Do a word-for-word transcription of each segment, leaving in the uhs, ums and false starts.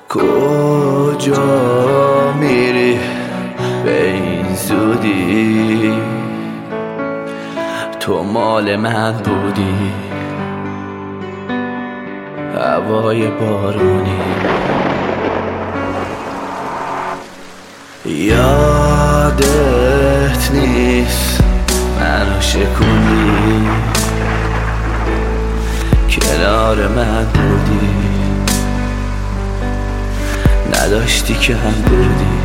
کجا میری به این زودی؟ تو مال من بودی، هوای بارونی. یادت نیست منو شکوندی، کنار من بودی، نداشتی که هم بودی.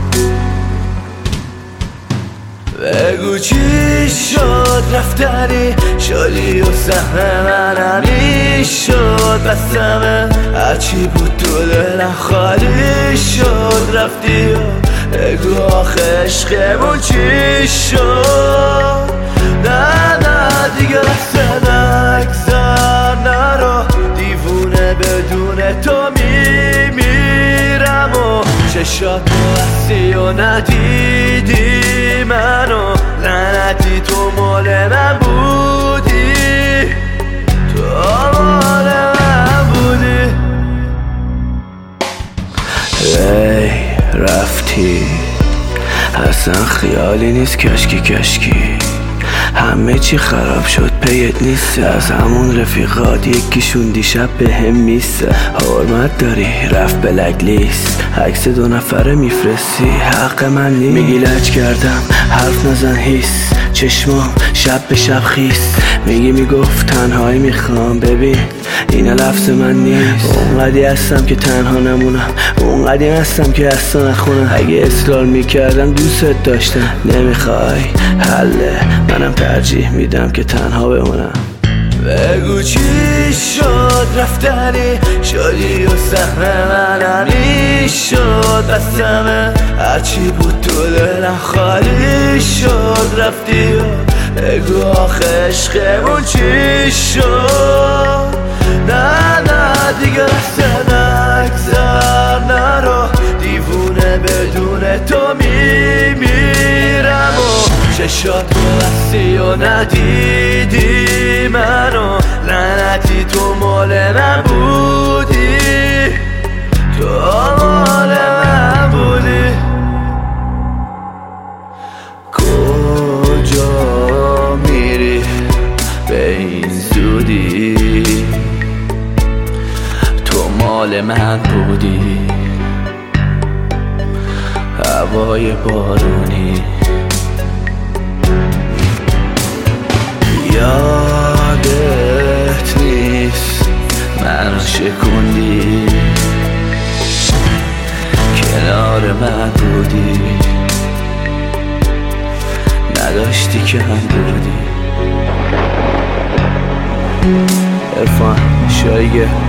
بگو چی شد رفتنی شدی و سهم منم این شد بستمه، هرچی بود تو دلم خالی شد رفتی. بگو آخه عشقمون چی شد؟ نه نه دیگه لحظه نگذر نرو، دیوونه بدون تو میمیرم و چشات بستی و ندیدی منو، لعنتی تو مال من بودی، تو مال من بودی. ای رفتی اصلا خیالی نیست، کشکی کشکی همه چی خراب شد پیت نیست. از همون رفیقات یکیشون دیشب به هم میسته، حرمت داری رفت بلک لیست، عکس دو نفره میفرستی حق من نیست. میگی لج کردم حرف نزن هیس، چشمام شب به شب خیس. میگی میگفت تنهایی میخوام، ببین اینا لفظ من نیست. اونقدی هستم که تنها نمونم، اونقدی هستم که اصلا نخونم. اگه اصرار میکردم دوست داشتم، نمیخوای حله منم ترجیح میدم که تنها بمونم. بگو چی شد رفتنی شدی و سهم منم این شد بستمه، هرچی بود تو دلم خالی شد رفتی. بگو آخه عشقمون چی شد؟ نه نه دیگه لحظه نگذر نرو، دیوونه بدون تو میمیرم و چشات بستی و ندیدی منو، لعنتی تو مال من بودی، تو مال من بودی. کجا میری به این زودی؟ تو مال من بودی، هوای بارونی. یادت نیست منو شکوندی، کنار من بودی، نداشتی که هم بودی. عرفان شایگه